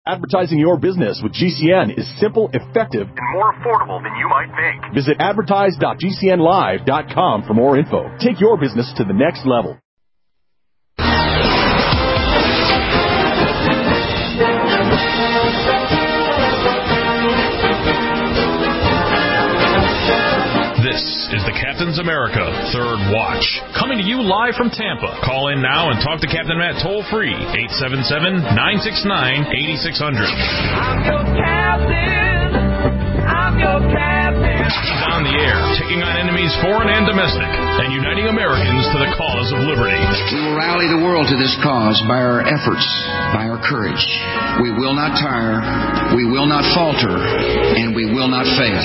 Advertising your business with GCN is simple, effective, and more affordable than you might think. Visit advertise.gcnlive.com for more info. Take your business to the next level. This is the Captain's America Third Watch, coming to you live from Tampa. Call in now and talk to Captain Matt toll-free, 877-969-8600. I'm your captain. I'm your captain. He's on the air, taking on enemies foreign and domestic, and uniting Americans to the cause of liberty. We will rally the world to this cause by our efforts, by our courage. We will not tire, we will not falter, and we will not fail.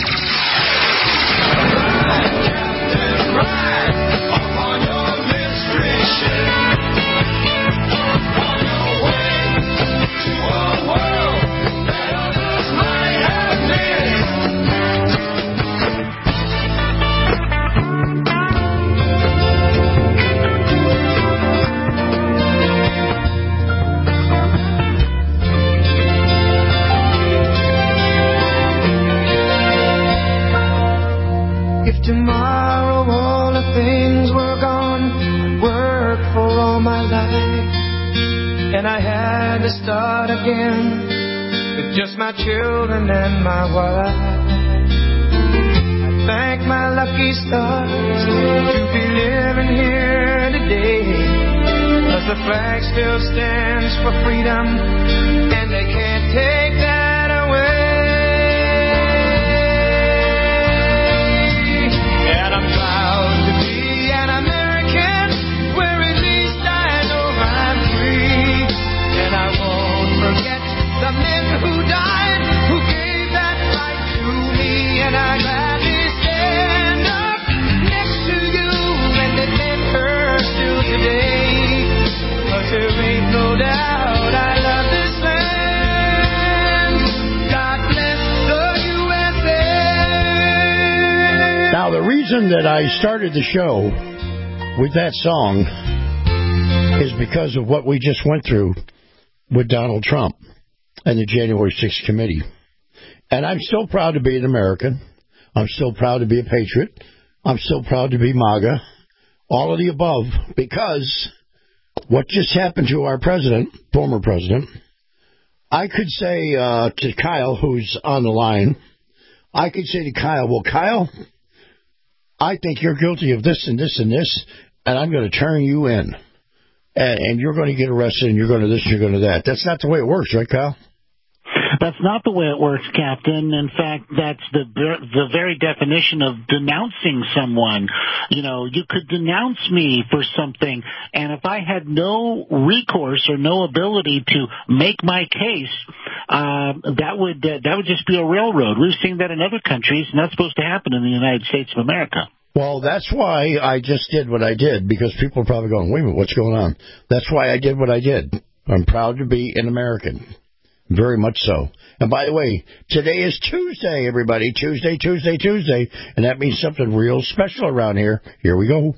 Tomorrow all the things were gone, I'd worked for all my life, and I had to start again with just my children and my wife. I thank my lucky stars to be living here today, 'cause the flag still stands for freedom, and they can't take that away. And I'm proud to be an American, where at least I know I'm free. And I won't forget the men who died, who gave that right to me. And I gladly stand up next to you and defend her still today. 'Cause there ain't no doubt I love this land. God bless the USA. Now, the reason that I started the show with that song is because of what we just went through with Donald Trump and the January 6th committee. And I'm still proud to be an American. I'm still proud to be a patriot. I'm still proud to be MAGA. All of the above, because what just happened to our president, former president, I could say to Kyle, who's on the line, I could say to Kyle, well, Kyle, I think you're guilty of this and this and this, and I'm going to turn you in. And you're going to get arrested, and you're going to this, and you're going to that. That's not the way it works, right, Kyle? That's not the way it works, Captain. In fact, that's the very definition of denouncing someone. You know, you could denounce me for something, and if I had no recourse or no ability to make my case, that would just be a railroad. We've seen that in other countries, and that's supposed to happen in the United States of America. Well, that's why I just did what I did, because people are probably going, wait a minute, what's going on? That's why I did what I did. I'm proud to be an American. Very much so. And by the way, today is Tuesday, everybody. Tuesday. And that means something real special around here. Here we go.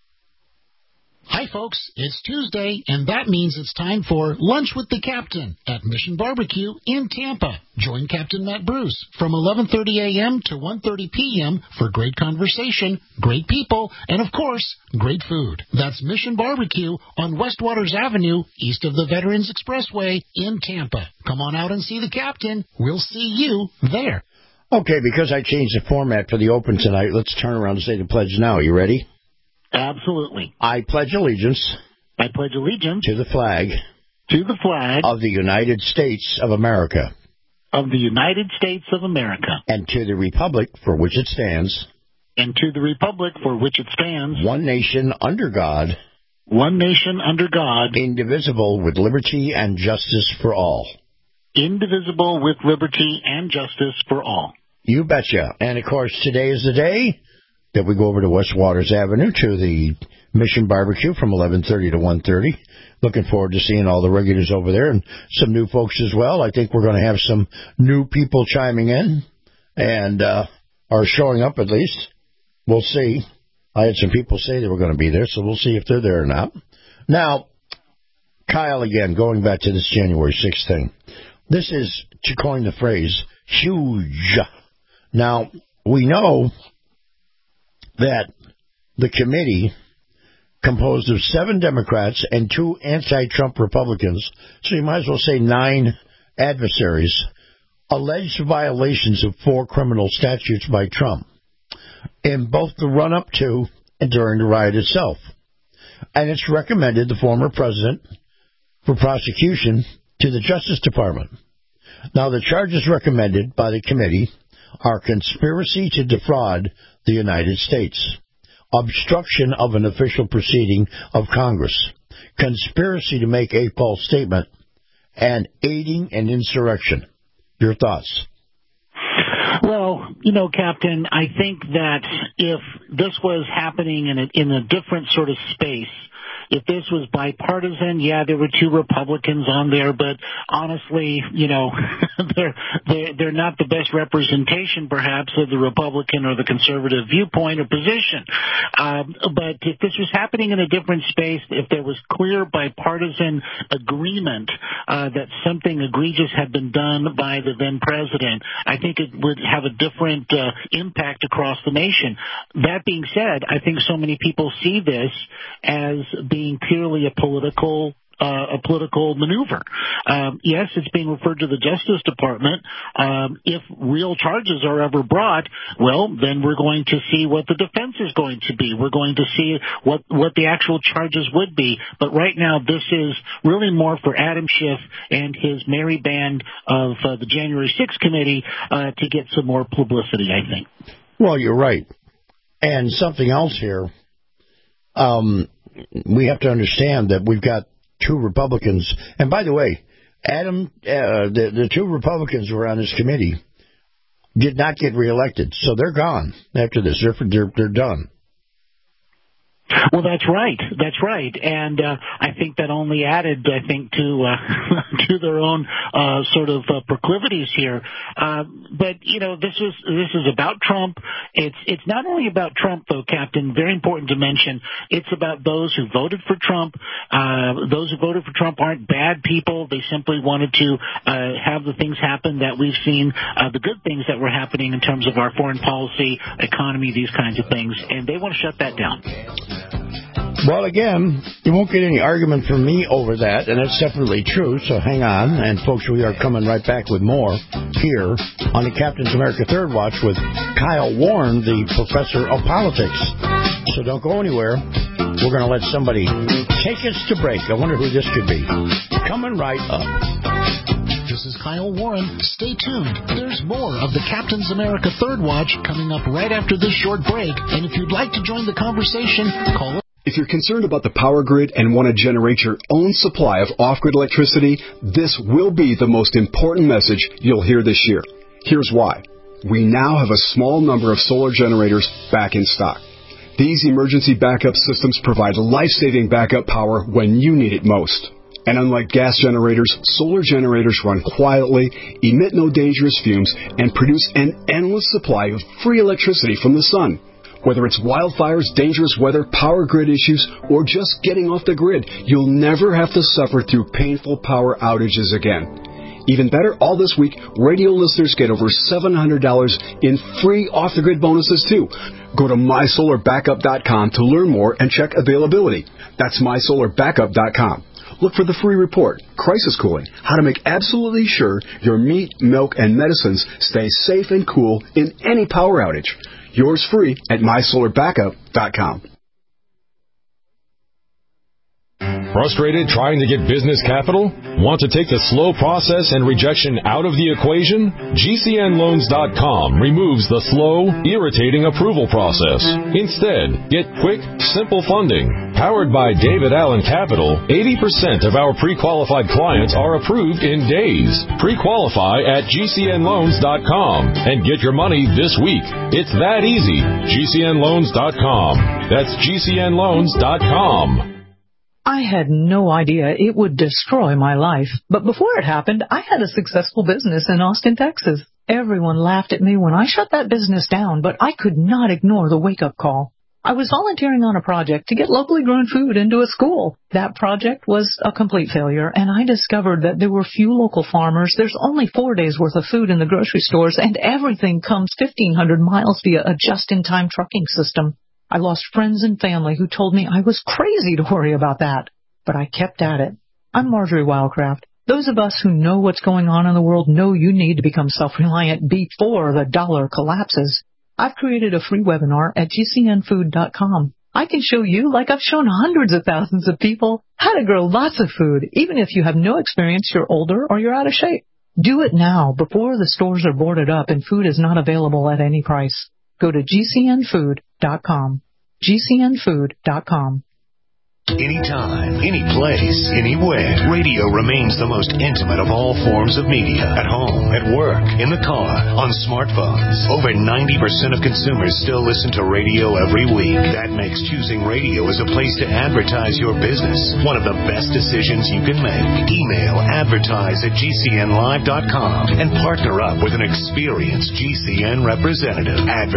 Hi, folks. It's Tuesday, and that means it's time for Lunch with the Captain at Mission Barbecue in Tampa. Join Captain Matt Bruce from 11:30 a.m. to 1:30 p.m. for great conversation, great people, and, of course, great food. That's Mission Barbecue on West Waters Avenue, east of the Veterans Expressway in Tampa. Come on out and see the Captain. We'll see you there. Okay, because I changed the format for the open tonight, let's turn around and say the pledge now. You ready? Absolutely. I pledge allegiance. I pledge allegiance to the flag. To the flag of the United States of America. Of the United States of America. And to the republic for which it stands. And to the republic for which it stands. One nation under God. One nation under God. Indivisible with liberty and justice for all. Indivisible with liberty and justice for all. You betcha. And, of course, today is the day that we go over to West Waters Avenue to the Mission Barbecue from 11:30 to 1:30. Looking forward to seeing all the regulars over there and some new folks as well. I think we're going to have some new people chiming in and are showing up at least. We'll see. I had some people say they were going to be there, so we'll see if they're there or not. Now, Kyle, again, going back to this January 6th thing. This is, to coin the phrase, huge. Now, we know that the committee, composed of 7 Democrats and 2 anti-Trump Republicans, so you might as well say 9 adversaries, alleged violations of 4 criminal statutes by Trump in both the run-up to and during the riot itself. And it's recommended the former president for prosecution to the Justice Department. Now, the charges recommended by the committee are conspiracy to defraud the United States, obstruction of an official proceeding of Congress, conspiracy to make a false statement, and aiding an insurrection. Your thoughts? Well, Captain, I think that if this was happening in a different sort of space, if this was bipartisan, yeah, there were 2 Republicans on there, but honestly, they're not the best representation, perhaps, of the Republican or the conservative viewpoint or position. But if this was happening in a different space, if there was clear bipartisan agreement that something egregious had been done by the then president, I think it would have a different impact across the nation. That being said, I think so many people see this as being purely a political maneuver. Yes, it's being referred to the Justice Department. If real charges are ever brought, well, then we're going to see what the defense is going to be. We're going to see what the actual charges would be. But right now, this is really more for Adam Schiff and his merry band of the January 6th committee to get some more publicity, I think. Well, you're right. And something else here, we have to understand that we've got 2 Republicans. And by the way, Adam, the 2 Republicans who were on this committee did not get reelected. So they're gone after this. They're done. Well, that's right. That's right. And I think that only added, to to their own sort of proclivities here. But this is about Trump. It's not only about Trump, though, Captain. Very important to mention. It's about those who voted for Trump. Those who voted for Trump aren't bad people. They simply wanted to have the things happen that we've seen, the good things that were happening in terms of our foreign policy, economy, these kinds of things, and they want to shut that down. Well, again, you won't get any argument from me over that, and that's definitely true, so hang on. And, folks, we are coming right back with more here on the Captain's America Third Watch with Kyle Warren, the professor of politics. So don't go anywhere. We're going to let somebody take us to break. I wonder who this could be. Coming right up. This is Kyle Warren. Stay tuned. There's more of the Captain's America Third Watch coming up right after this short break. And if you'd like to join the conversation, call. If you're concerned about the power grid and want to generate your own supply of off-grid electricity, this will be the most important message you'll hear this year. Here's why. We now have a small number of solar generators back in stock. These emergency backup systems provide life-saving backup power when you need it most. And unlike gas generators, solar generators run quietly, emit no dangerous fumes, and produce an endless supply of free electricity from the sun. Whether it's wildfires, dangerous weather, power grid issues, or just getting off the grid, you'll never have to suffer through painful power outages again. Even better, all this week, radio listeners get over $700 in free off-the-grid bonuses, too. Go to mysolarbackup.com to learn more and check availability. That's mysolarbackup.com. Look for the free report, Crisis Cooling, how to make absolutely sure your meat, milk, and medicines stay safe and cool in any power outage. Yours free at mysolarbackup.com. Frustrated trying to get business capital? Want to take the slow process and rejection out of the equation? GCNloans.com removes the slow, irritating approval process. Instead, get quick, simple funding. Powered by David Allen Capital, 80% of our pre-qualified clients are approved in days. Pre-qualify at GCNloans.com and get your money this week. It's that easy. GCNloans.com. That's GCNloans.com. I had no idea it would destroy my life. But before it happened, I had a successful business in Austin, Texas. Everyone laughed at me when I shut that business down, but I could not ignore the wake-up call. I was volunteering on a project to get locally grown food into a school. That project was a complete failure, and I discovered that there were few local farmers. There's only 4 days' worth of food in the grocery stores, and everything comes 1,500 miles via a just-in-time trucking system. I lost friends and family who told me I was crazy to worry about that. But I kept at it. I'm Marjorie Wildcraft. Those of us who know what's going on in the world know you need to become self-reliant before the dollar collapses. I've created a free webinar at gcnfood.com. I can show you, like I've shown hundreds of thousands of people, how to grow lots of food, even if you have no experience, you're older, or you're out of shape. Do it now, before the stores are boarded up and food is not available at any price. Go to gcnfood.com. gcnfood.com. Anytime, any place, anywhere. Radio remains the most intimate of all forms of media. At home, at work, in the car, on smartphones. Over 90% of consumers still listen to radio every week. That makes choosing radio as a place to advertise your business one of the best decisions you can make. Email advertise@gcnlive.com and partner up with an experienced GCN representative.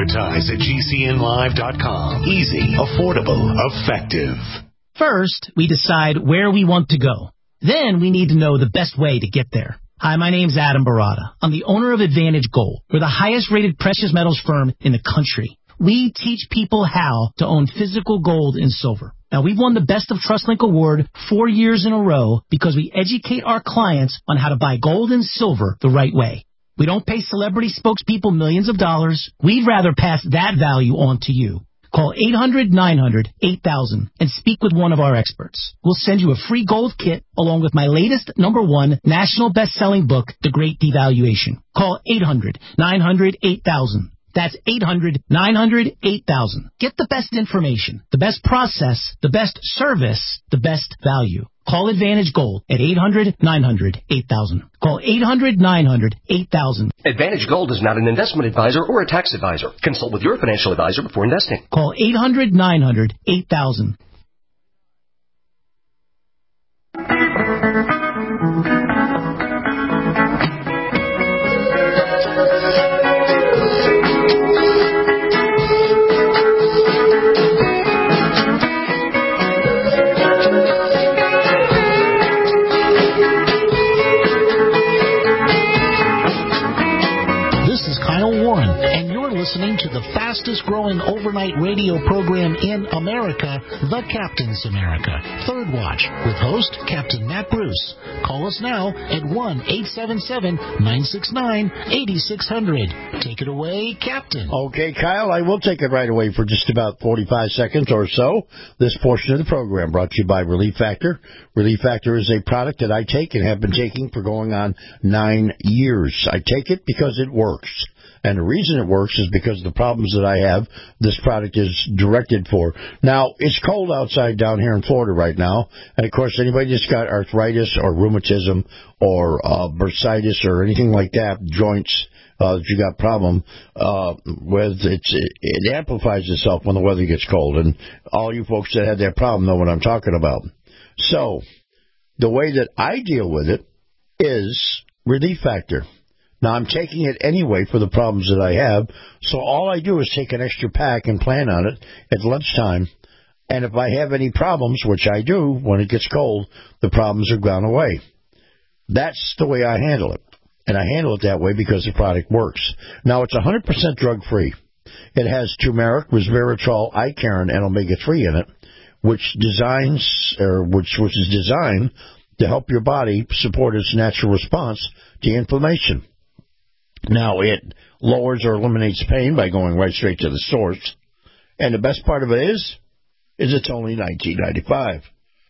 Advertise@gcnlive.com. Easy, affordable, effective. First, we decide where we want to go. Then we need to know the best way to get there. Hi, my name's Adam Barada. I'm the owner of Advantage Gold. We're the highest-rated precious metals firm in the country. We teach people how to own physical gold and silver. Now, we've won the Best of TrustLink Award 4 years in a row because we educate our clients on how to buy gold and silver the right way. We don't pay celebrity spokespeople millions of dollars. We'd rather pass that value on to you. Call 800-900-8000 and speak with one of our experts. We'll send you a free gold kit along with my latest #1 national best-selling book, The Great Devaluation. Call 800-900-8000. That's 800-900-8000. Get the best information, the best process, the best service, the best value. Call Advantage Gold at 800-900-8000. Call 800-900-8000. Advantage Gold is not an investment advisor or a tax advisor. Consult with your financial advisor before investing. Call 800-900-8000. Listening to the fastest growing overnight radio program in America, The Captain's America, Third Watch, with host Captain Matt Bruce. Call us now at 1-877-969-8600. Take it away, Captain. Okay, Kyle, I will take it right away for just about 45 seconds or so. This portion of the program brought to you by Relief Factor. Relief Factor is a product that I take and have been taking for going on 9 years. I take it because it works. And the reason it works is because of the problems that I have, this product is directed for. Now, it's cold outside down here in Florida right now. And, of course, anybody that's got arthritis or rheumatism or bursitis or anything like that, joints that you got problem with, it amplifies itself when the weather gets cold. And all you folks that had that problem know what I'm talking about. So, the way that I deal with it is Relief Factor. Now, I'm taking it anyway for the problems that I have, so all I do is take an extra pack and plan on it at lunchtime, and if I have any problems, which I do when it gets cold, the problems are gone away. That's the way I handle it, and I handle it that way because the product works. Now, it's 100% drug-free. It has turmeric, resveratrol, Icarin, and omega-3 in it, which is designed to help your body support its natural response to inflammation. Now, it lowers or eliminates pain by going right straight to the source. And the best part of it is it's only $19.95.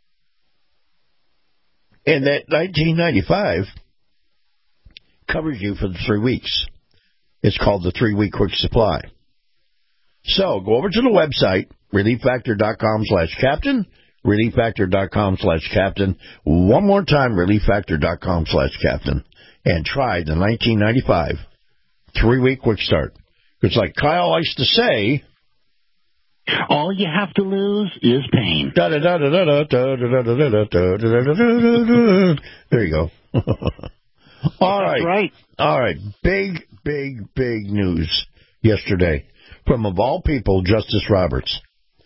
And that $19.95 covers you for the 3 weeks. It's called the 3-week quick supply. So, go over to the website, relieffactor.com/captain, relieffactor.com/captain. One more time, relieffactor.com/captain. And try the $19.95 3-week quick start. It's like Kyle likes to say, all you have to lose is pain. There you go. All right. Right. All right. Big news yesterday from, of all people, Justice Roberts.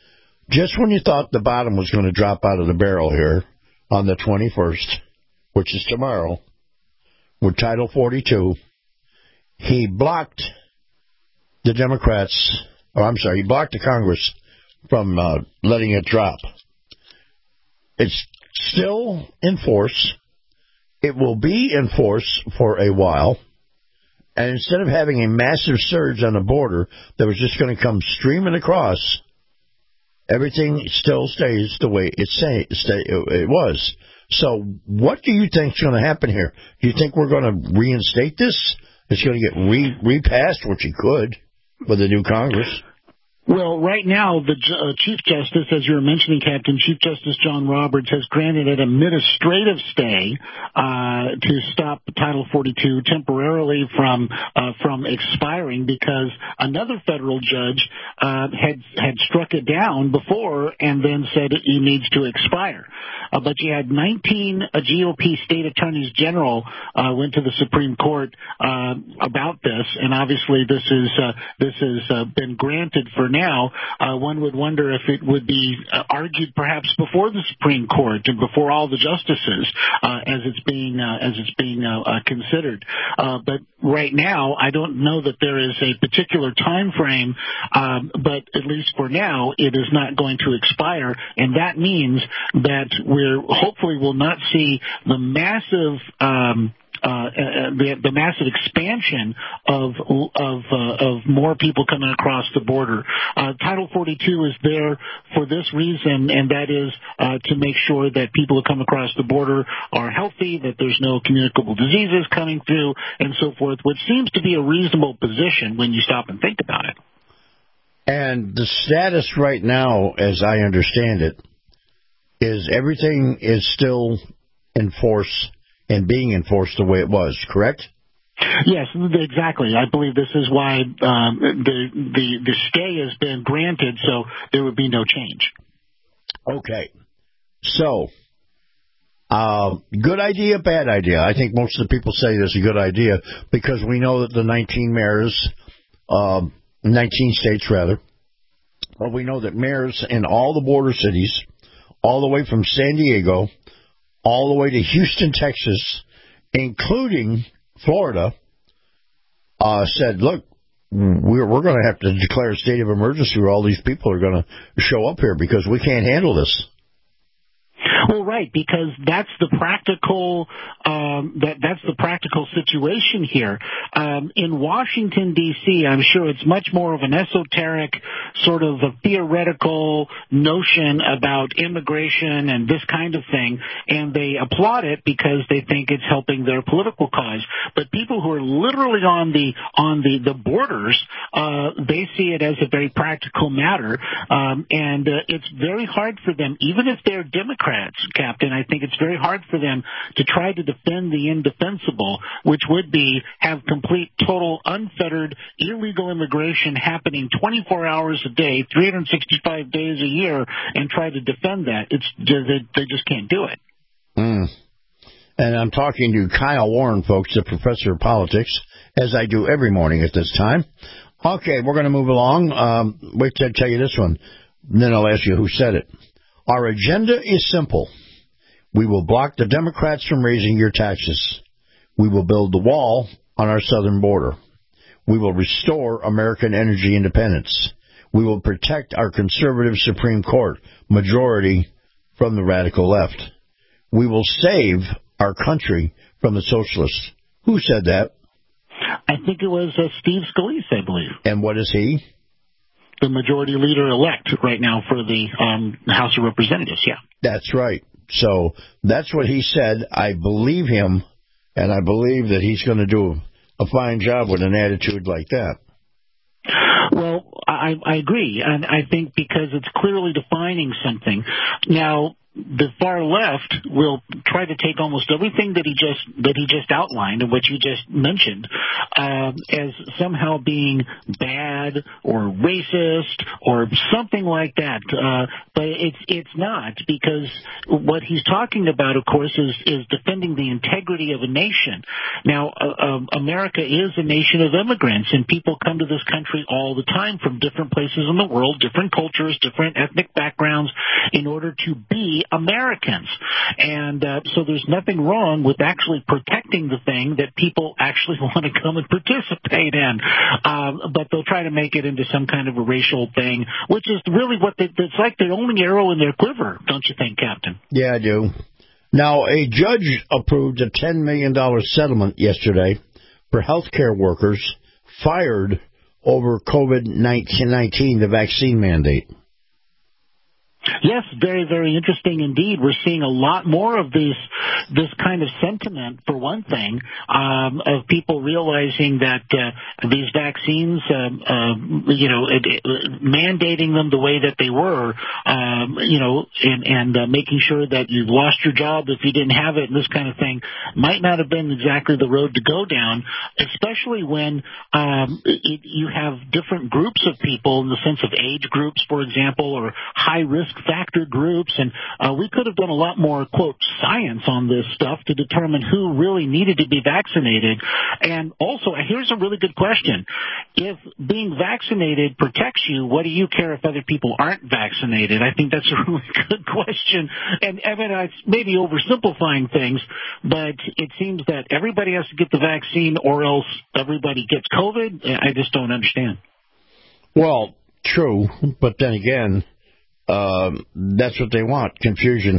Just when you thought the bottom was going to drop out of the barrel here on the 21st, which is tomorrow, with Title 42, he blocked the Democrats, he blocked the Congress from letting it drop. It's still in force. It will be in force for a while. And instead of having a massive surge on the border that was just going to come streaming across, everything still stays the way it was. So what do you think is going to happen here? Do you think we're going to reinstate this? It's going to get repassed, which it could, with the new Congress. Well, right now, the Chief Justice, as you were mentioning, Captain, Chief Justice John Roberts has granted an administrative stay to stop Title 42 temporarily from expiring because another federal judge had struck it down before and then said it needs to expire. But you had 19 GOP state attorneys general went to the Supreme Court about this, and obviously this has been granted for now. One would wonder if it would be argued perhaps before the Supreme Court and before all the justices as it's being considered. But right now, I don't know that there is a particular time frame, but at least for now, it is not going to expire, and that means that we're hopefully will not see the massive the massive expansion of more people coming across the border. Title 42 is there for this reason, and that is to make sure that people who come across the border are healthy, that there's no communicable diseases coming through, and so forth, which seems to be a reasonable position when you stop and think about it. And the status right now, as I understand it, is everything is still in force and being enforced the way it was, correct? Yes, exactly. I believe this is why the stay has been granted, so there would be no change. Okay. So, good idea, bad idea? I think most of the people say this is a good idea because we know that the 19 mayors, 19 states rather, well, we know that mayors in all the border cities, all the way from San Diego, all the way to Houston, Texas, including Florida, said, look, we're going to have to declare a state of emergency or all these people are going to show up here because we can't handle this. Well, right, because that's the practical that's the practical situation here. In Washington, D.C., I'm sure it's much more of an esoteric sort of a theoretical notion about immigration and this kind of thing, and they applaud it because they think it's helping their political cause. But people who are literally on the borders, they see it as a very practical matter, and it's very hard for them, even if they're Democrats, Captain, I think it's very hard for them to try to defend the indefensible, which would be have complete, total, unfettered, illegal immigration happening 24 hours a day, 365 days a year, and try to defend that. They just can't do it. And I'm talking to Kyle Warren, folks, the professor of politics, as I do every morning at this time. Okay, we're going to move along. Wait till I tell you this one, then I'll ask you who said it. Our agenda is simple. We will block the Democrats from raising your taxes. We will build the wall on our southern border. We will restore American energy independence. We will protect our conservative Supreme Court majority from the radical left. We will save our country from the socialists. Who said that? I think it was Steve Scalise, I believe. And what is he? The majority leader-elect right now for the House of Representatives, yeah. That's right. So that's what he said. I believe him, and I believe that he's going to do a fine job with an attitude like that. Well, I agree, and I think because it's clearly defining something. Now, the far left will try to take almost everything that he just outlined and what you just mentioned as somehow being bad or racist or something like that. But it's not, because what he's talking about, of course, is defending the integrity of a nation. Now, America is a nation of immigrants, and people come to this country all the time from different places in the world, different cultures, different ethnic backgrounds, in order to be Americans. And so there's nothing wrong with actually protecting the thing that people actually want to come and participate in. But they'll try to make it into some kind of a racial thing, which is really it's like the only arrow in their quiver, don't you think, Captain? Yeah, I do. Now, a judge approved a $10 million settlement yesterday for healthcare workers fired over COVID-19, the vaccine mandate. Yes, very, very interesting indeed. We're seeing a lot more of this kind of sentiment, for one thing, of people realizing that these vaccines, mandating them the way that they were, and making sure that you've lost your job if you didn't have it, and this kind of thing, might not have been exactly the road to go down, especially when you have different groups of people in the sense of age groups, for example, or high-risk factor groups, and we could have done a lot more, quote, science on this stuff to determine who really needed to be vaccinated. And also, here's a really good question. If being vaccinated protects you, what do you care if other people aren't vaccinated? I think that's a really good question. And I mean, it's maybe oversimplifying things, but it seems that everybody has to get the vaccine or else everybody gets COVID. I just don't understand. Well, true, but then again, that's what they want, confusion.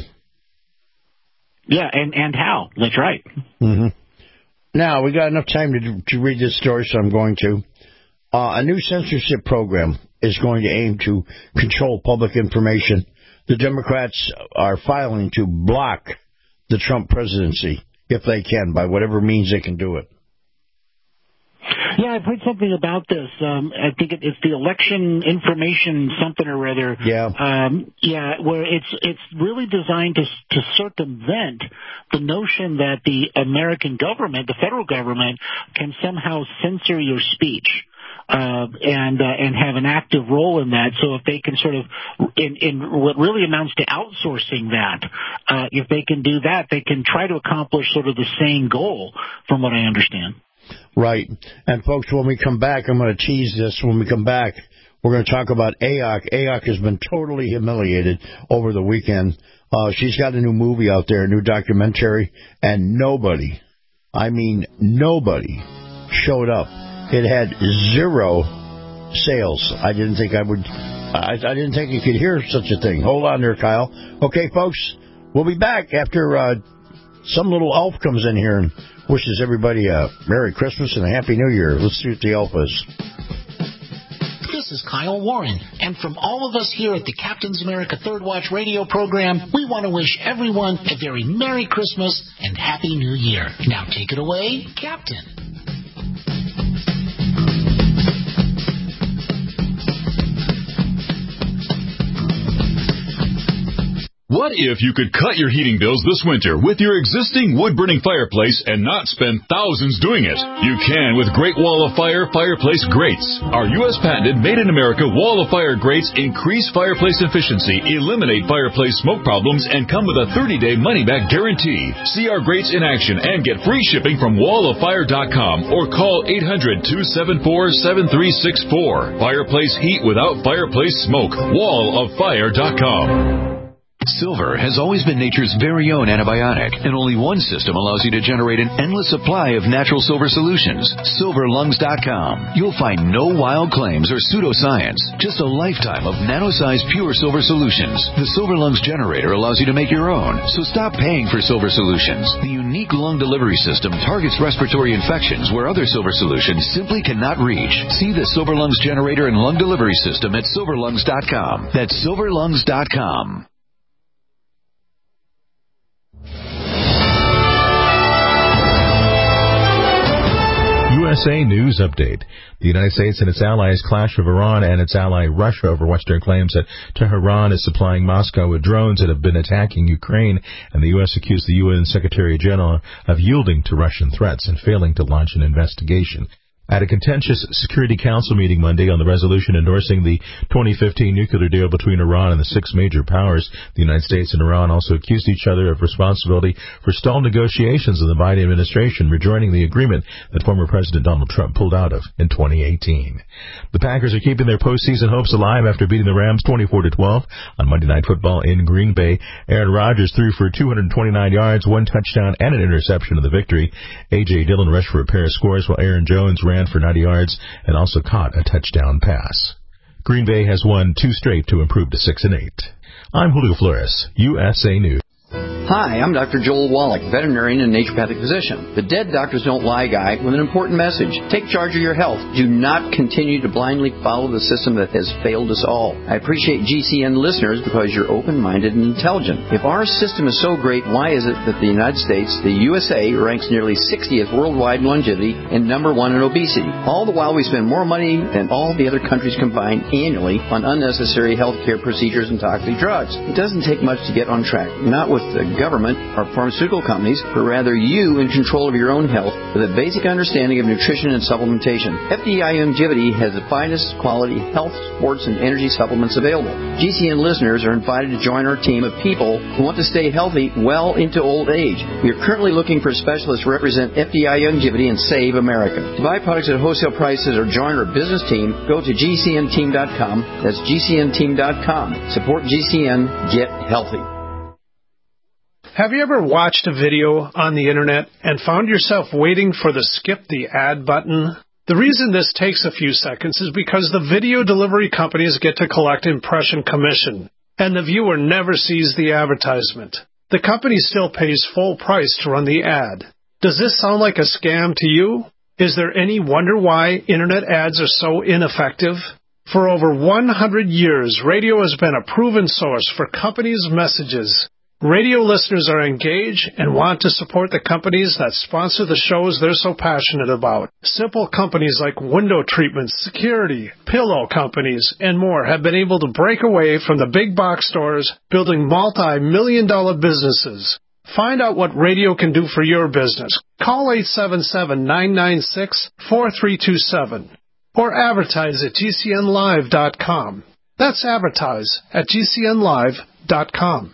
Yeah, and how? That's right. Mm-hmm. Now, we got enough time to read this story, so I'm going to. A new censorship program is going to aim to control public information. The Democrats are filing to block the Trump presidency, if they can, by whatever means they can do it. Yeah, I've heard something about this. I think it's the election information something or other. Yeah. Where it's really designed to circumvent the notion that the American government, the federal government, can somehow censor your speech. And have an active role in that. So if they can sort of, in what really amounts to outsourcing that, if they can do that, they can try to accomplish sort of the same goal, from what I understand. Right. And, folks, when we come back, I'm going to tease this. When we come back, we're going to talk about AOC. AOC has been totally humiliated over the weekend. She's got a new movie out there, a new documentary, and nobody, I mean nobody, showed up. It had 0 sales. I didn't think I didn't think you could hear such a thing. Hold on there, Kyle. Okay, folks, we'll be back after some little elf comes in here and wishes everybody a Merry Christmas and a Happy New Year. Let's see what the elf is. This is Kyle Warren, and from all of us here at the Captain's America Third Watch radio program, we want to wish everyone a very Merry Christmas and Happy New Year. Now take it away, Captain. What if you could cut your heating bills this winter with your existing wood-burning fireplace and not spend thousands doing it? You can with Great Wall of Fire fireplace grates. Our U.S. patented made-in-America Wall of Fire grates increase fireplace efficiency, eliminate fireplace smoke problems, and come with a 30-day money-back guarantee. See our grates in action and get free shipping from walloffire.com or call 800-274-7364. Fireplace heat without fireplace smoke. walloffire.com. Silver has always been nature's very own antibiotic, and only one system allows you to generate an endless supply of natural silver solutions. SilverLungs.com. You'll find no wild claims or pseudoscience, just a lifetime of nano-sized pure silver solutions. The Silver Lungs generator allows you to make your own, so stop paying for silver solutions. The unique lung delivery system targets respiratory infections where other silver solutions simply cannot reach. See the Silver Lungs generator and lung delivery system at SilverLungs.com. That's SilverLungs.com. USA News Update. The United States and its allies clash with Iran and its ally Russia over Western claims that Tehran is supplying Moscow with drones that have been attacking Ukraine, and the U.S. accused the UN Secretary General of yielding to Russian threats and failing to launch an investigation. At a contentious Security Council meeting Monday on the resolution endorsing the 2015 nuclear deal between Iran and the six major powers, the United States and Iran also accused each other of responsibility for stalled negotiations in the Biden administration, rejoining the agreement that former President Donald Trump pulled out of in 2018. The Packers are keeping their postseason hopes alive after beating the Rams 24-12 on Monday Night Football in Green Bay. Aaron Rodgers threw for 229 yards, one touchdown, and an interception in the victory. A.J. Dillon rushed for a pair of scores, while Aaron Jones ran for 90 yards and also caught a touchdown pass. Green Bay has won 2 straight to improve to 6-8. I'm Julio Flores, USA News. Hi, I'm Dr. Joel Wallach, veterinarian and naturopathic physician. The Dead Doctors Don't Lie guy with an important message. Take charge of your health. Do not continue to blindly follow the system that has failed us all. I appreciate GCN listeners because you're open-minded and intelligent. If our system is so great, why is it that the United States, the USA, ranks nearly 60th worldwide in longevity and number 1 in obesity? All the while we spend more money than all the other countries combined annually on unnecessary health care procedures and toxic drugs. It doesn't take much to get on track. Not with the government or pharmaceutical companies, but rather you in control of your own health with a basic understanding of nutrition and supplementation. FDI Longevity has the finest quality health, sports, and energy supplements available. GCN listeners are invited to join our team of people who want to stay healthy well into old age. We are currently looking for specialists to represent FDI Longevity and Save America. To buy products at wholesale prices or join our business team, go to GCNteam.com. That's GCNteam.com. Support GCN. Get healthy. Have you ever watched a video on the internet and found yourself waiting for the skip the ad button? The reason this takes a few seconds is because the video delivery companies get to collect impression commission, and the viewer never sees the advertisement. The company still pays full price to run the ad. Does this sound like a scam to you? Is there any wonder why internet ads are so ineffective? For over 100 years, radio has been a proven source for companies' messages. Radio listeners are engaged and want to support the companies that sponsor the shows they're so passionate about. Simple companies like window treatments, security, pillow companies, and more have been able to break away from the big box stores, building multi-million-dollar businesses. Find out what radio can do for your business. Call 877-996-4327 or advertise at GCNlive.com. That's advertise at GCNlive.com.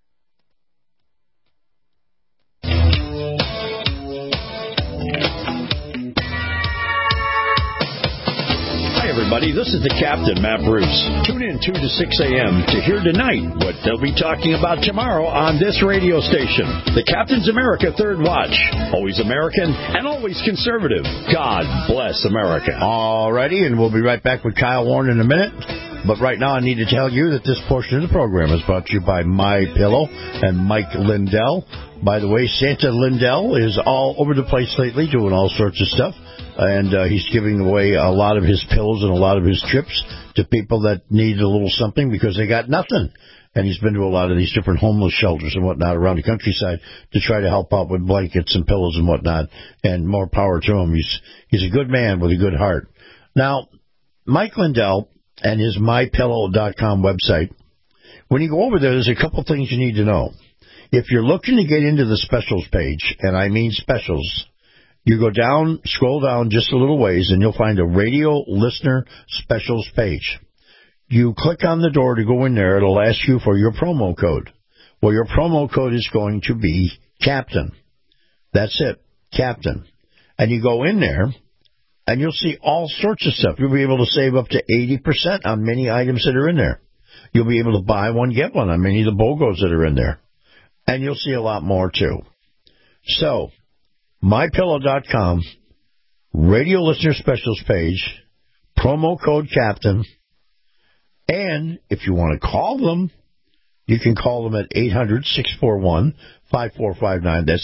Everybody, this is the Captain, Matt Bruce. Tune in 2 to 6 a.m. to hear tonight what they'll be talking about tomorrow on this radio station. The Captain's America Third Watch. Always American and always conservative. God bless America. All righty, and we'll be right back with Kyle Warren in a minute. But right now I need to tell you that this portion of the program is brought to you by MyPillow and Mike Lindell. By the way, Santa Lindell is all over the place lately doing all sorts of stuff. And he's giving away a lot of his pillows and a lot of his trips to people that need a little something because they got nothing. And he's been to a lot of these different homeless shelters and whatnot around the countryside to try to help out with blankets and pillows and whatnot. And more power to him. He's a good man with a good heart. Now, Mike Lindell and his MyPillow.com website, when you go over there, there's a couple things you need to know. If you're looking to get into the specials page, and I mean specials, you go down, scroll down just a little ways, and you'll find a radio listener specials page. You click on the door to go in there. It'll ask you for your promo code. Well, your promo code is going to be Captain. That's it, Captain. And you go in there, and you'll see all sorts of stuff. You'll be able to save up to 80% on many items that are in there. You'll be able to buy one, get one on many of the BOGOs that are in there. And you'll see a lot more, too. So, MyPillow.com, radio listener specials page, promo code Captain, and if you want to call them, you can call them at 800-641-5459. That's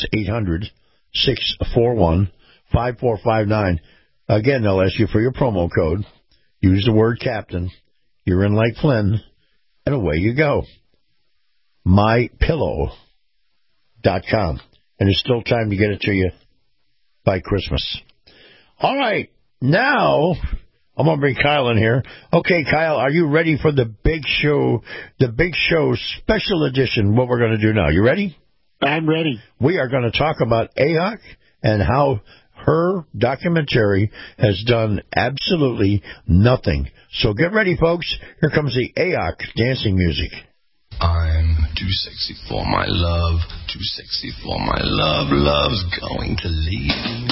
800-641-5459. Again, they'll ask you for your promo code. Use the word Captain. You're in like Flynn, and away you go. MyPillow.com. And there's still time to get it to you by Christmas. All right. Now, I'm going to bring Kyle in here. Okay, Kyle, are you ready for the Big Show special edition, what we're going to do now? You ready? I'm ready. We are going to talk about AOC and how her documentary has done absolutely nothing. So get ready, folks. Here comes the AOC dancing music. I'm too sexy for my love, too sexy for my love, love's going to leave me.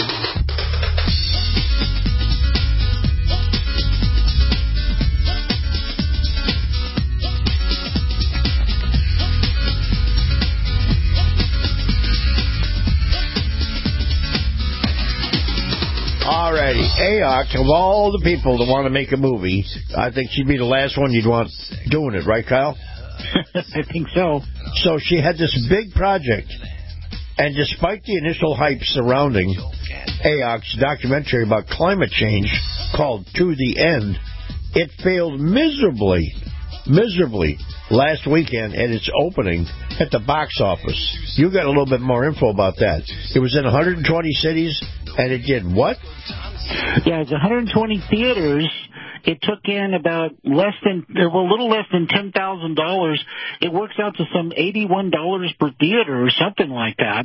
Alrighty, AOC, of all the people that want to make a movie, I think she'd be the last one you'd want doing it, right, Kyle? I think so. So she had this big project, and despite the initial hype surrounding AOC's documentary about climate change called To the End, it failed miserably last weekend at its opening at the box office. You got a little bit more info about that. It was in 120 cities, and it did what? Yeah, it's 120 theaters. It took in about a little less than $10,000. It works out to some $81 per theater or something like that.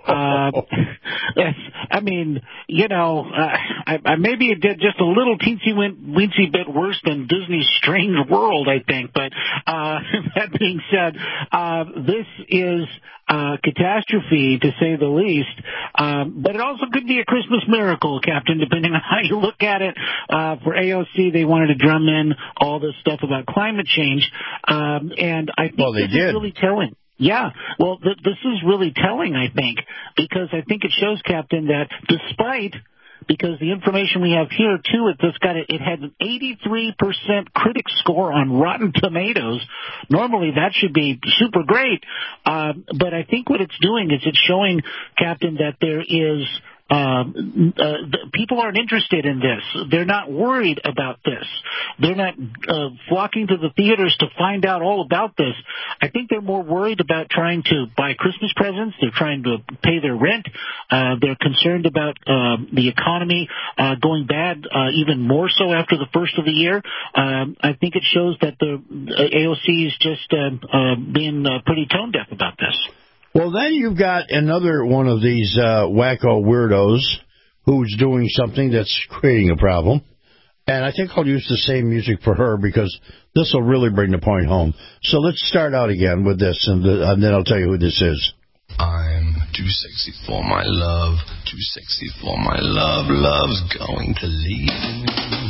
I mean, maybe it did just a little teensy-weensy bit worse than Disney's Strange World, I think. But that being said, this is catastrophe, to say the least. But it also could be a Christmas miracle, Captain, depending on how you look at it. For AOC, they wanted to drum in all this stuff about climate change. And I think this is really telling. Yeah, well, this is really telling, I think, because I think it shows, Captain, that because the information we have here, too, it had an 83% critic score on Rotten Tomatoes. Normally, that should be super great. But I think what it's doing is it's showing, Captain, that there is people aren't interested in this. They're not worried about this. They're not flocking to the theaters to find out all about this. I think they're more worried about trying to buy Christmas presents. They're trying to pay their rent. They're concerned about the economy going bad even more so after the first of the year. I think it shows that the AOC is just being pretty tone deaf about this. Well, then you've got another one of these wacko weirdos who's doing something that's creating a problem. And I think I'll use the same music for her because this will really bring the point home. So let's start out again with this, and then I'll tell you who this is. I'm too sexy for my love, too sexy for my love, love's going to leave me.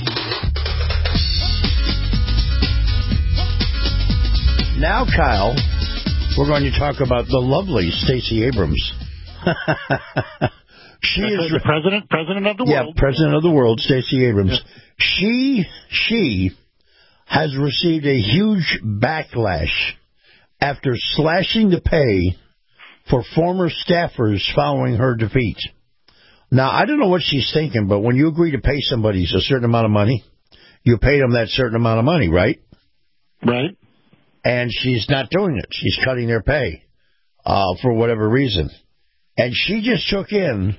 Now, Kyle, we're going to talk about the lovely Stacey Abrams. She is the president of the world. Yeah, president of the world, Stacey Abrams. She has received a huge backlash after slashing the pay for former staffers following her defeat. Now, I don't know what she's thinking, but when you agree to pay somebody a certain amount of money, you pay them that certain amount of money, right? Right. And she's not doing it. She's cutting their pay for whatever reason. And she just took in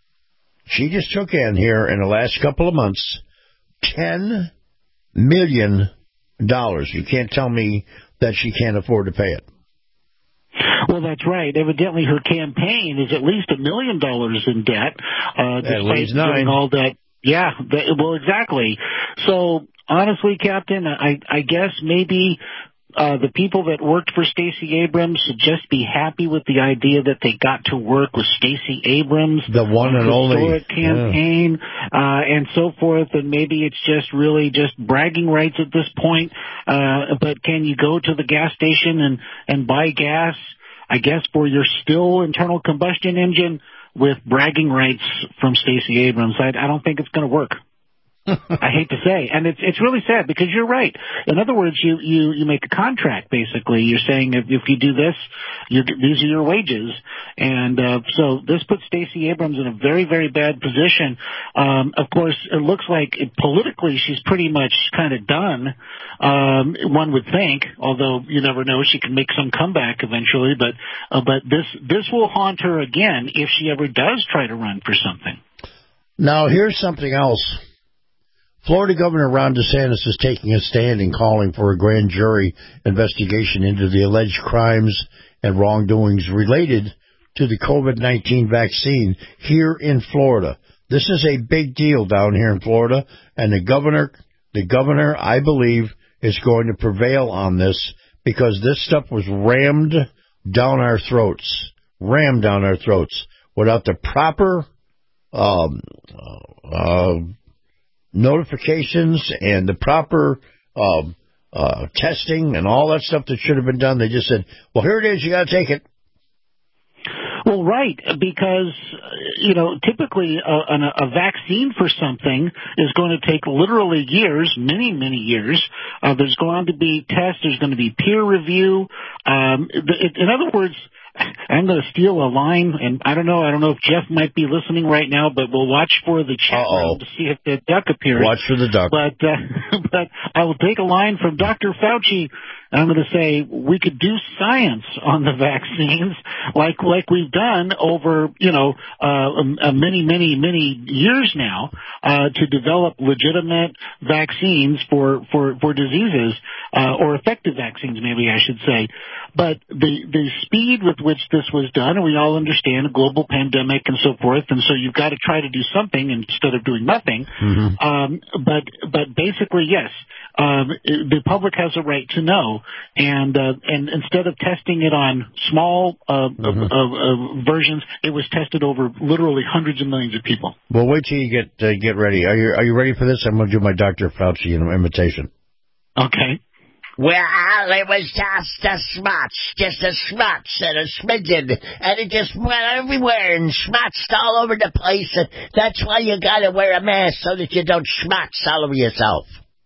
here in the last couple of months $10 million. You can't tell me that she can't afford to pay it. Well, that's right. Evidently, her campaign is at least $1 million in debt. At least $9. All that. Yeah, well, exactly. So, honestly, Captain, I guess maybe the people that worked for Stacey Abrams should just be happy with the idea that they got to work with Stacey Abrams, the one and only campaign, and so forth. And maybe it's just really just bragging rights at this point. But can you go to the gas station and buy gas, I guess, for your still internal combustion engine with bragging rights from Stacey Abrams? I don't think it's going to work. I hate to say, and it's really sad because you're right. In other words, you make a contract basically. You're saying if you do this, these are your wages, and so this puts Stacey Abrams in a very, very bad position. Of course, it looks like politically she's pretty much kind of done. One would think, although you never know, she can make some comeback eventually. But this will haunt her again if she ever does try to run for something. Now, here's something else. Florida Governor Ron DeSantis is taking a stand and calling for a grand jury investigation into the alleged crimes and wrongdoings related to the COVID-19 vaccine here in Florida. This is a big deal down here in Florida, and the governor, I believe, is going to prevail on this because this stuff was rammed down our throats without the proper notifications and the proper testing and all that stuff that should have been done. They just said, well, here it is, you got to take it. Well, right, because, typically a vaccine for something is going to take literally years, many, many years. There's going to be tests. There's going to be peer review. In other words, I'm going to steal a line, and I don't know if Jeff might be listening right now, but we'll watch for the chat room to see if the duck appears. Watch for the duck. But I will take a line from Dr. Fauci, and I'm going to say we could do science on the vaccines like we've done over, many, many, many years now, to develop legitimate vaccines for diseases, or effective vaccines, maybe I should say. But the speed with which this was done, and we all understand a global pandemic and so forth, and so you've got to try to do something instead of doing nothing. Mm-hmm. But basically, yes, the public has a right to know, and instead of testing it on small versions, it was tested over literally hundreds of millions of people. Well, wait till you get ready. Are you ready for this? I'm going to do my Dr. Fauci imitation. Okay. Well, it was just a smutz and a smidgen, and it just went everywhere and schmutzed all over the place, and that's why you gotta wear a mask, so that you don't schmutz all over yourself.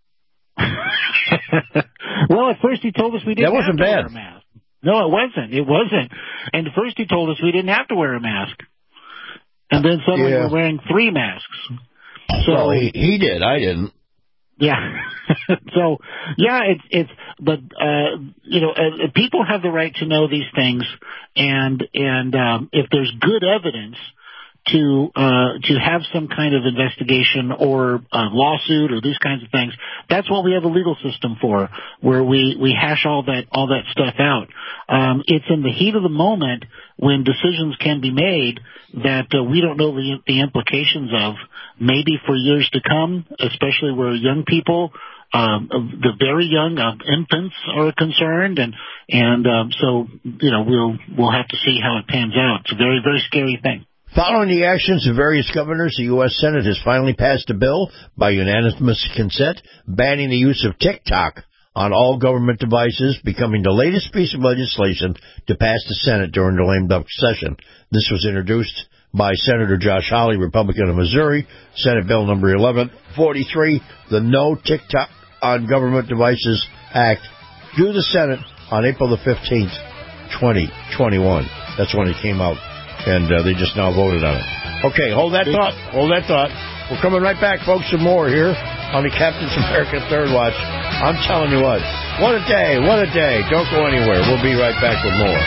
Well, at first he told us we didn't have to bad. wear a mask. No, it wasn't. And at first he told us we didn't have to wear a mask. And then suddenly we're wearing 3 masks. So well, he did. I didn't. Yeah. So, yeah, but people have the right to know these things, and if there's good evidence to have some kind of investigation or lawsuit or these kinds of things, that's what we have a legal system for, where we hash all that stuff out. It's in the heat of the moment when decisions can be made that we don't know the implications of, maybe for years to come, especially where young people, the very young infants are concerned, and so we'll have to see how it pans out. It's a very, very scary thing. Following the actions of various governors, the U.S. Senate has finally passed a bill by unanimous consent banning the use of TikTok on all government devices, becoming the latest piece of legislation to pass the Senate during the lame duck session. This was introduced by Senator Josh Hawley, Republican of Missouri, Senate Bill number 1143, the No TikTok on Government Devices Act, due the Senate on April the 15th, 2021. That's when it came out, and they just now voted on it. Okay, hold that thought. We're coming right back, folks, some more here on the Captain's America Third Watch. I'm telling you what a day. Don't go anywhere. We'll be right back with more.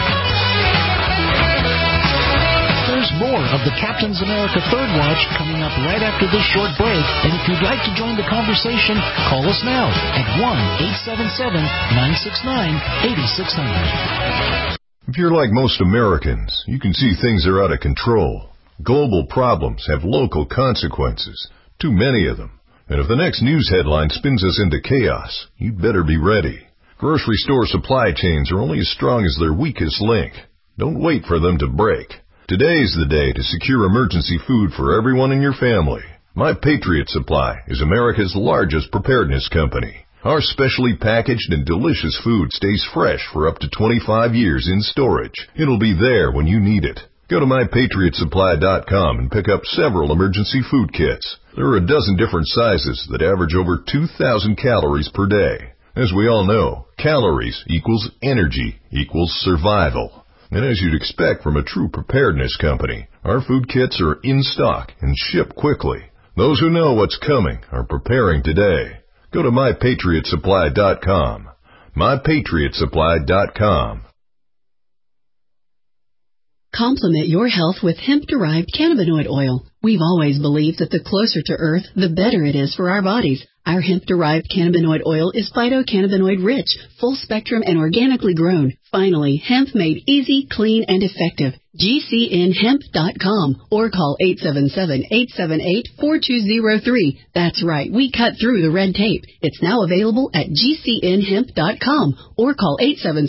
There's more of the Captain's America Third Watch coming up right after this short break. And if you'd like to join the conversation, call us now at 1-877-969-8600. If you're like most Americans, you can see things are out of control. Global problems have local consequences, too many of them. And if the next news headline spins us into chaos, you'd better be ready. Grocery store supply chains are only as strong as their weakest link. Don't wait for them to break. Today's the day to secure emergency food for everyone in your family. My Patriot Supply is America's largest preparedness company. Our specially packaged and delicious food stays fresh for up to 25 years in storage. It'll be there when you need it. Go to MyPatriotSupply.com and pick up several emergency food kits. There are a dozen different sizes that average over 2,000 calories per day. As we all know, calories equals energy equals survival. And as you'd expect from a true preparedness company, our food kits are in stock and ship quickly. Those who know what's coming are preparing today. Go to MyPatriotSupply.com. MyPatriotSupply.com. Complement your health with hemp-derived cannabinoid oil. We've always believed that the closer to Earth, the better it is for our bodies. Our hemp-derived cannabinoid oil is phytocannabinoid-rich, full-spectrum, and organically grown. Finally, hemp made easy, clean, and effective. GCNhemp.com or call 877-878-4203. That's right, we cut through the red tape. It's now available at GCNhemp.com or call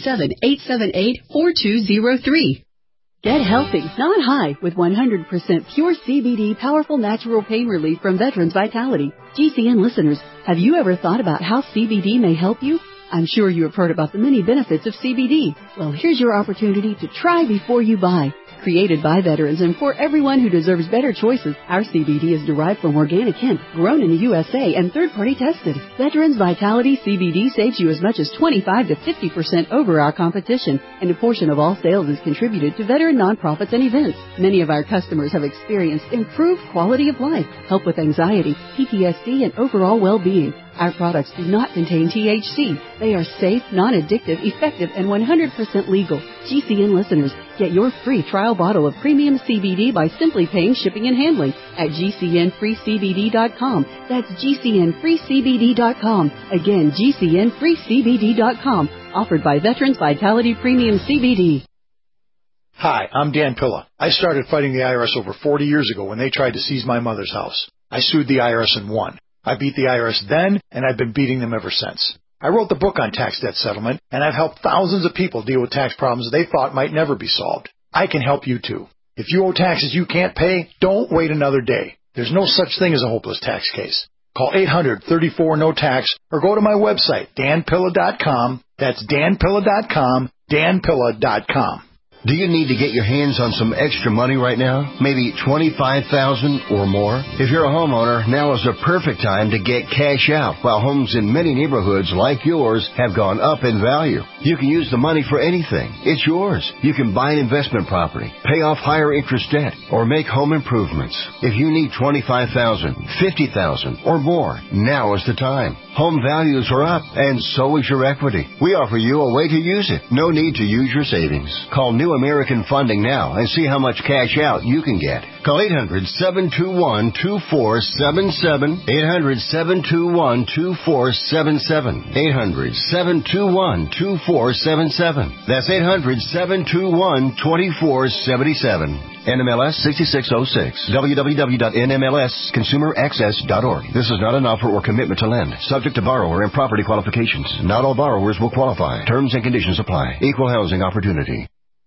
877-878-4203. Get healthy, not high, with 100% pure CBD powerful natural pain relief from Veterans Vitality. GCN listeners, have you ever thought about how CBD may help you? I'm sure you have heard about the many benefits of CBD. Well, here's your opportunity to try before you buy. Created by veterans and for everyone who deserves better choices, our CBD is derived from organic hemp, grown in the USA and third-party tested. Veterans Vitality CBD saves you as much as 25 to 50% over our competition, and a portion of all sales is contributed to veteran nonprofits and events. Many of our customers have experienced improved quality of life, help with anxiety, PTSD, and overall well-being. Our products do not contain THC. They are safe, non-addictive, effective, and 100% legal. GCN listeners, get your free trial bottle of premium CBD by simply paying shipping and handling at GCNFreeCBD.com. That's GCNFreeCBD.com. Again, GCNFreeCBD.com. Offered by Veterans Vitality Premium CBD. Hi, I'm Dan Pilla. I started fighting the IRS over 40 years ago when they tried to seize my mother's house. I sued the IRS and won. I beat the IRS then, and I've been beating them ever since. I wrote the book on tax debt settlement, and I've helped thousands of people deal with tax problems they thought might never be solved. I can help you too. If you owe taxes you can't pay, don't wait another day. There's no such thing as a hopeless tax case. Call 800-34-NO-TAX or go to my website, danpilla.com. That's danpilla.com, danpilla.com. Do you need to get your hands on some extra money right now? Maybe $25,000 or more? If you're a homeowner, now is the perfect time to get cash out while homes in many neighborhoods like yours have gone up in value. You can use the money for anything. It's yours. You can buy an investment property, pay off higher interest debt, or make home improvements. If you need $25,000, $50,000 or more, now is the time. Home values are up, and so is your equity. We offer you a way to use it. No need to use your savings. Call New American Funding now and see how much cash out you can get. Call 800-721-2477. 800-721-2477. 800-721-2477. That's 800-721-2477. NMLS 6606. www.nmlsconsumeraccess.org. This is not an offer or commitment to lend. Subject to borrower and property qualifications. Not all borrowers will qualify. Terms and conditions apply. Equal housing opportunity.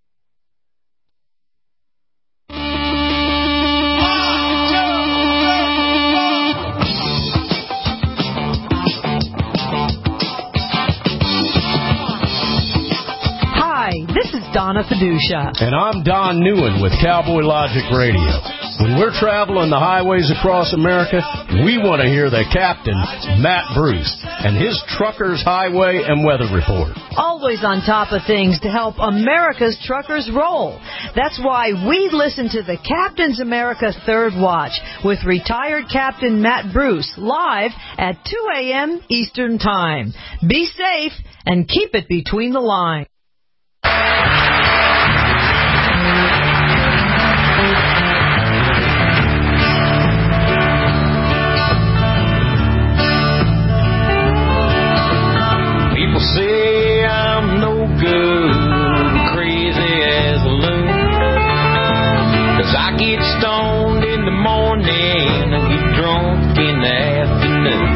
Donna Fiducia. And I'm Don Newen with Cowboy Logic Radio. When we're traveling the highways across America, we want to hear the captain, Matt Bruce, and his Truckers Highway and Weather Report. Always on top of things to help America's truckers roll. That's why we listen to the Captain's America Third Watch with retired Captain Matt Bruce live at 2 a.m. Eastern Time. Be safe and keep it between the lines. People say I'm no good, crazy as a loon, 'cause I get stoned in the morning, I get drunk in the afternoon.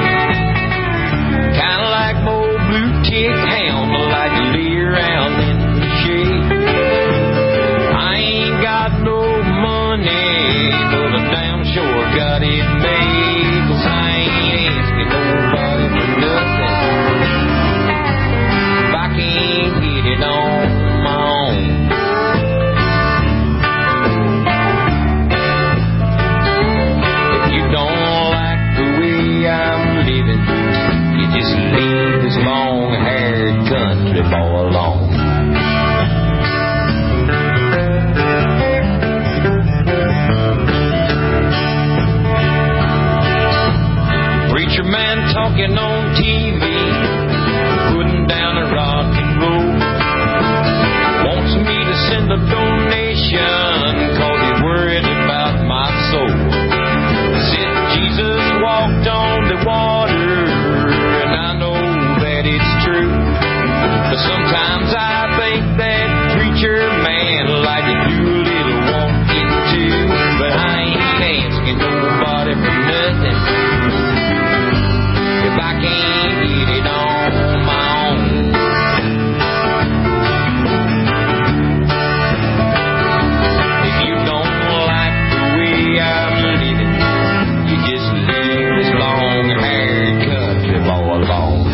Kinda like my old blue tick hound, I like to lay around in the shade. I ain't got no money, but I damn sure got it made, 'cause I ain't asking nobody for nothing. Can't get it on my own. If you don't like the way I'm living, you just leave this long-haired country boy alone. Preacher man talking on TV, putting down a rock and roll, wants me to send a donation 'cause he's worried about my soul. can't get it on my own. If you don't like the way I'm living, you just leave this long-haired country boy alone.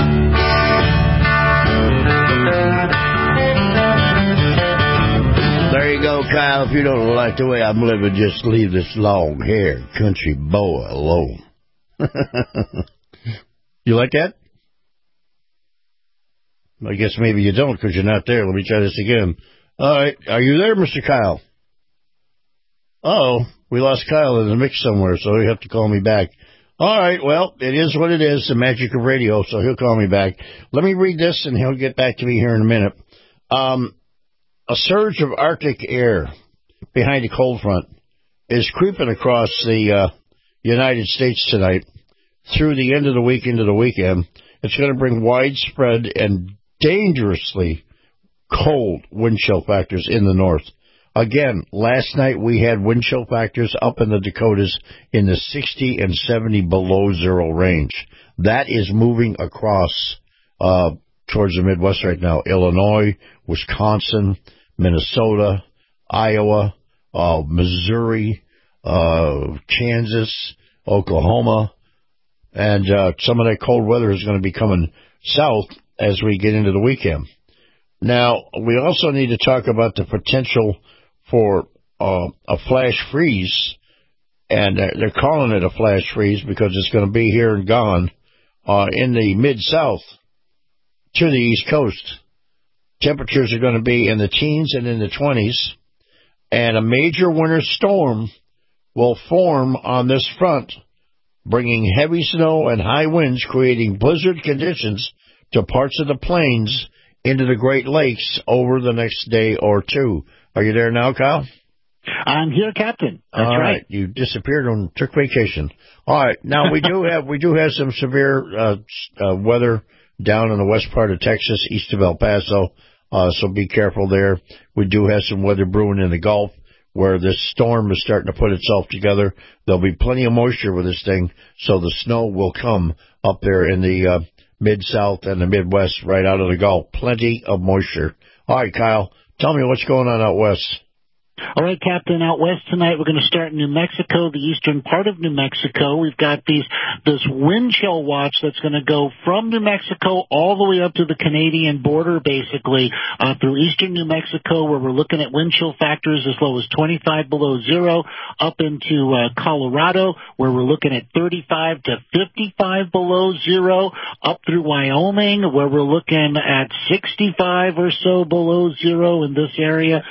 There you go, Kyle. If you don't like the way I'm living, just leave this long-haired country boy alone. You like that? I guess maybe you don't because you're not there. Let me try this again. All right. Are you there, Mr. Kyle? Uh-oh. We lost Kyle in the mix somewhere, so you have to call me back. All right. Well, it is what it is, the magic of radio, so he'll call me back. Let me read this, and he'll get back to me here in a minute. A surge of Arctic air behind a cold front is creeping across the United States tonight through the end of the week into the weekend. It's going to bring widespread and dangerously cold wind chill factors in the north. Again, last night we had wind chill factors up in the Dakotas in the 60 and 70 below zero range. That is moving across towards the Midwest right now. Illinois, Wisconsin, Minnesota, Iowa, Missouri, Kansas, Oklahoma, and some of that cold weather is going to be coming south as we get into the weekend. Now, we also need to talk about the potential for a flash freeze, and they're calling it a flash freeze because it's going to be here and gone in the Mid-South to the East Coast. Temperatures are going to be in the teens and in the 20s, and a major winter storm will form on this front, bringing heavy snow and high winds, creating blizzard conditions to parts of the plains into the Great Lakes over the next day or two. Are you there now, Kyle? I'm here, Captain. That's All right. You disappeared and took vacation. All right. Now we do have some severe weather down in the west part of Texas, east of El Paso. So be careful there. We do have some weather brewing in the Gulf where this storm is starting to put itself together. There'll be plenty of moisture with this thing, so the snow will come up there in the Mid-South and the Midwest right out of the Gulf. Plenty of moisture. All right, Kyle, tell me what's going on out west. All right, Captain, out west tonight, we're going to start in New Mexico, the eastern part of New Mexico. We've got this wind chill watch that's going to go from New Mexico all the way up to the Canadian border, basically, through eastern New Mexico, where we're looking at wind chill factors as low as 25 below zero, up into Colorado, where we're looking at 35 to 55 below zero, up through Wyoming, where we're looking at 65 or so below zero in this area,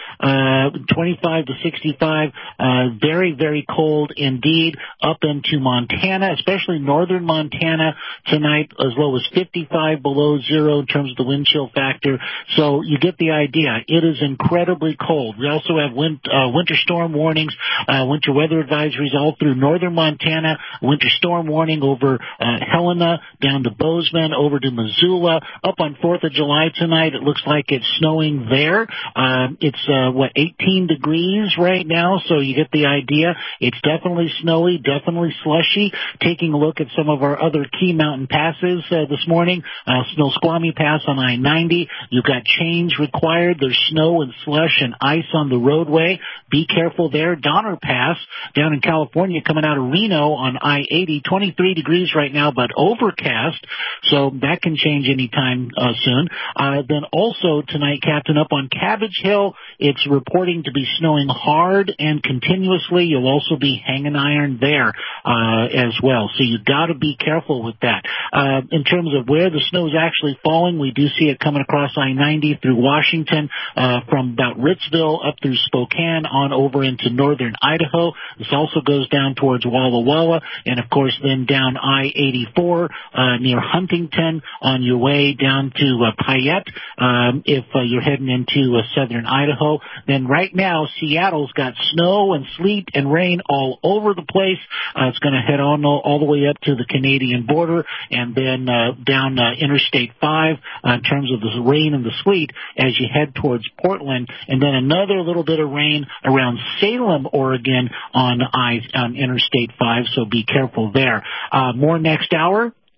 25 to 65, very, very cold indeed, up into Montana, especially northern Montana tonight, as low as 55 below zero in terms of the wind chill factor. So you get the idea. It is incredibly cold. We also have winter storm warnings, winter weather advisories all through northern Montana, winter storm warning over Helena, down to Bozeman, over to Missoula. Up on 4th of July tonight, it looks like it's snowing there. It's 18 degrees right now, so you get the idea. It's definitely snowy, definitely slushy. Taking a look at some of our other key mountain passes this morning, Snoqualmie Pass on I-90. You've got change required. There's snow and slush and ice on the roadway. Be careful there. Donner Pass down in California coming out of Reno on I-80, 23 degrees right now, but overcast, so that can change anytime soon. Then also tonight, Captain, up on Cabbage Hill, it's reporting to be snowing hard and continuously. You'll also be hanging iron there as well. So you've got to be careful with that. In terms of where the snow is actually falling, we do see it coming across I-90 through Washington, from about Ritzville up through Spokane on over into northern Idaho. This also goes down towards Walla Walla, and of course then down I-84 near Huntington on your way down to Payette if you're heading into southern Idaho. Then right now, Seattle's got snow and sleet and rain all over the place. It's going to head on all the way up to the Canadian border and then down Interstate 5 in terms of the rain and the sleet as you head towards Portland. And then another little bit of rain around Salem, Oregon on Interstate 5, so be careful there. More next hour.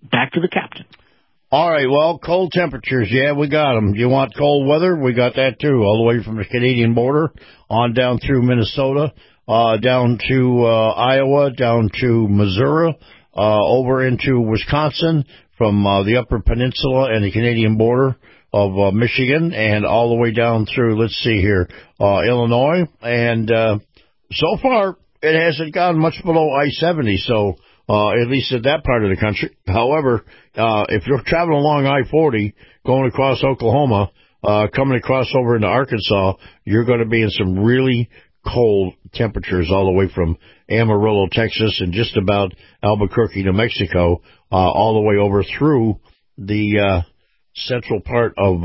back to the captain. All right, well, cold temperatures, yeah, we got them. You want cold weather? We got that, too, all the way from the Canadian border on down through Minnesota, down to Iowa, down to Missouri, over into Wisconsin, from the Upper Peninsula and the Canadian border of Michigan, and all the way down through, let's see here, Illinois. And so far, it hasn't gone much below I-70, so at least at that part of the country. However, if you're traveling along I-40, going across Oklahoma, coming across over into Arkansas, you're going to be in some really cold temperatures all the way from Amarillo, Texas, and just about Albuquerque, New Mexico, all the way over through the central part of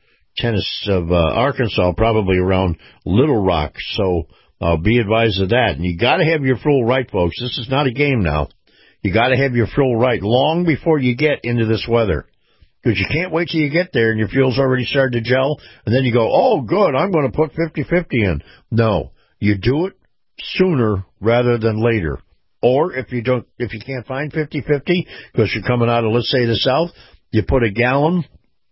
Arkansas, probably around Little Rock. So be advised of that. And you got to have your fuel right, folks. This is not a game now. You got to have your fuel right long before you get into this weather. Because you can't wait till you get there and your fuel's already started to gel, and then you go, oh, good, I'm going to put 50-50 in. No, you do it sooner rather than later. Or if you can't find 50-50 because you're coming out of, let's say, the south, you put a gallon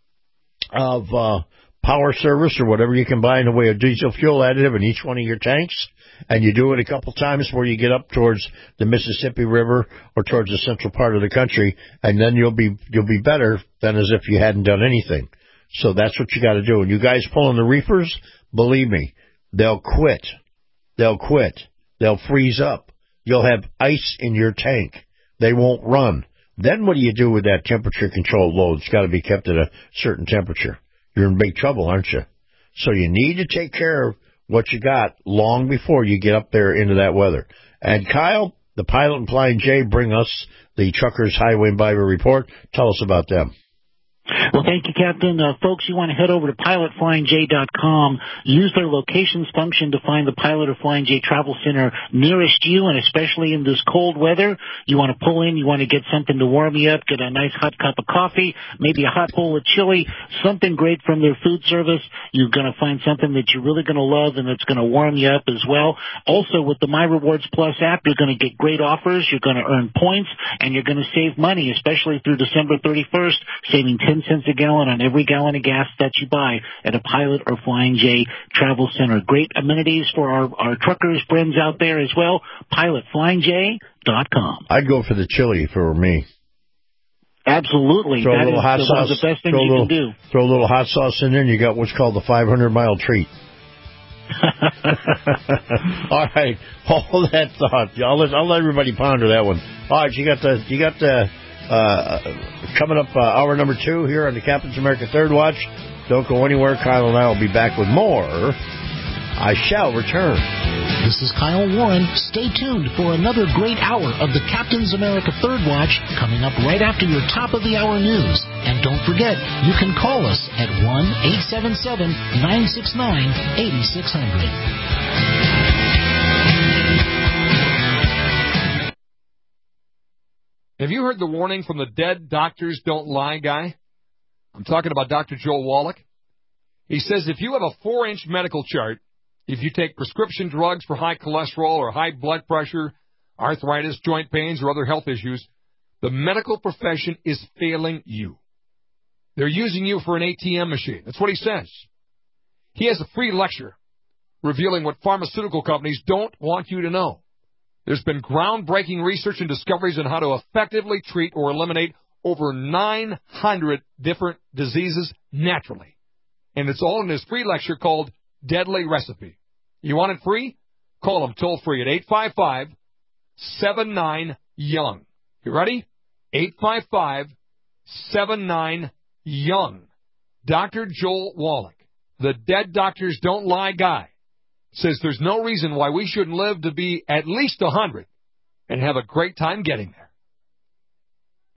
of power service or whatever you can buy in the way of diesel fuel additive in each one of your tanks, and you do it a couple times where you get up towards the Mississippi River or towards the central part of the country, and then you'll be better than as if you hadn't done anything. So that's what you got to do. And you guys pulling the reefers, believe me, they'll quit. They'll quit. They'll freeze up. You'll have ice in your tank. They won't run. Then what do you do with that temperature-controlled load? It's got to be kept at a certain temperature. You're in big trouble, aren't you? So you need to take care of what you got long before you get up there into that weather. And Kyle, the Pilot and Flying J, bring us the Truckers Highway and Byway Report. Tell us about them. Well, thank you, Captain. Folks, you want to head over to pilotflyingj.com. Use their locations function to find the Pilot or Flying J travel center nearest you, and especially in this cold weather, you want to pull in, you want to get something to warm you up, get a nice hot cup of coffee, maybe a hot bowl of chili, something great from their food service. You're going to find something that you're really going to love and that's going to warm you up as well. Also, with the My Rewards Plus app, you're going to get great offers, you're going to earn points, and you're going to save money, especially through December 31st, saving 10 cents a gallon on every gallon of gas that you buy at a Pilot or Flying J travel center. Great amenities for our truckers friends out there as well. PilotFlyingJ.com. I'd go for the chili for me. Absolutely. Throw that a little is hot sauce. One of the best things you can do. Throw a little hot sauce in there, and you got what's called the 500-mile treat. All right, hold that thought. I'll let everybody ponder that one. All right, you got the coming up hour number 2 here on the Captain's America Third Watch. Don't go anywhere. Kyle and I will be back with more. I shall return. This is Kyle Warren. Stay tuned for another great hour of the Captain's America Third Watch coming up right after your top of the hour news. And don't forget, you can call us at 1-877-969-8600. Have you heard the warning from the Dead Doctors Don't Lie guy? I'm talking about Dr. Joel Wallach. He says if you have a 4-inch medical chart, if you take prescription drugs for high cholesterol or high blood pressure, arthritis, joint pains, or other health issues, the medical profession is failing you. They're using you for an ATM machine. That's what he says. He has a free lecture revealing what pharmaceutical companies don't want you to know. There's been groundbreaking research and discoveries on how to effectively treat or eliminate over 900 different diseases naturally. And it's all in his free lecture called Deadly Recipe. You want it free? Call him toll-free at 855-79-YOUNG. You ready? 855-79-YOUNG. Dr. Joel Wallach, the Dead Doctors Don't Lie guy, says there's no reason why we shouldn't live to be at least 100 and have a great time getting there.